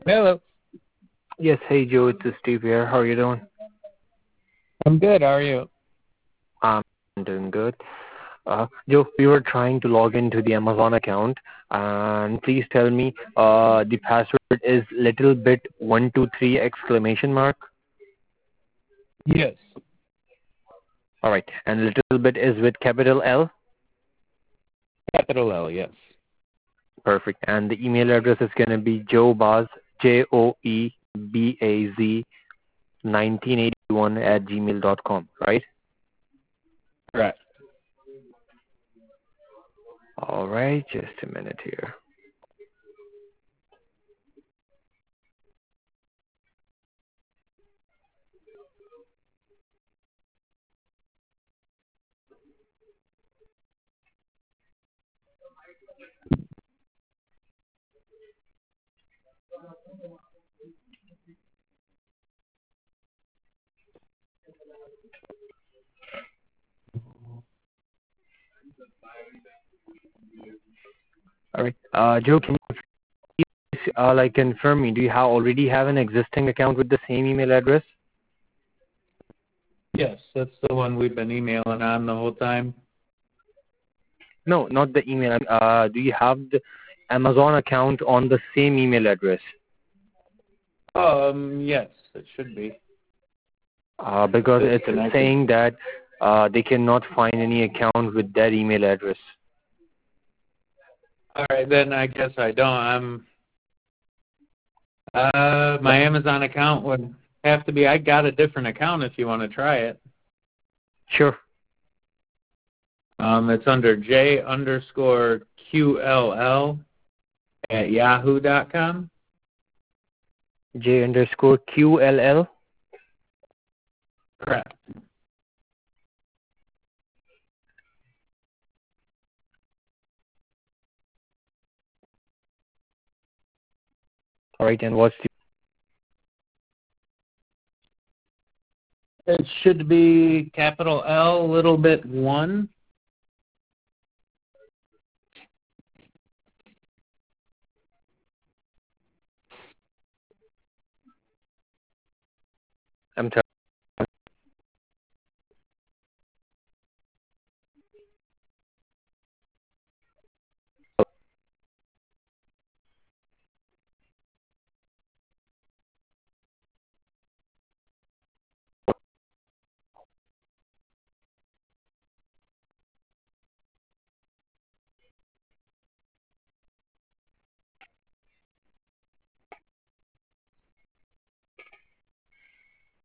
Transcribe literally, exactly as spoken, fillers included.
Hello. Yes, hey Joe, it's Steve here. How are you doing? I'm good. How are you? I'm doing good. Uh, Joe, we were trying to log into the Amazon account, and please tell me, uh, the password is little bit one two three exclamation mark. Yes. All right, and little bit is with capital L. Capital L, yes. Perfect. And the email address is gonna be joebaz, J O E B A Z, nineteen eighty-one at gmail dot com. Right? Correct. All right, just a minute here. All right, uh, Joe, can uh, like confirm me, do you have already have an existing account with the same email address? Yes, that's the one we've been emailing on the whole time. No, not the email. Uh, do you have the Amazon account on the same email address? Um, yes, it should be. Uh, because It's it's connected. saying that uh, they cannot find any account with that email address. All right, then I guess I don't. I'm, uh, my Amazon account would have to be, I got a different account if you want to try it. Sure. Um, it's under J underscore Q L L at yahoo dot com. J underscore Q L L. Correct. All right, and what's It should be capital L, little bit one. the? I'm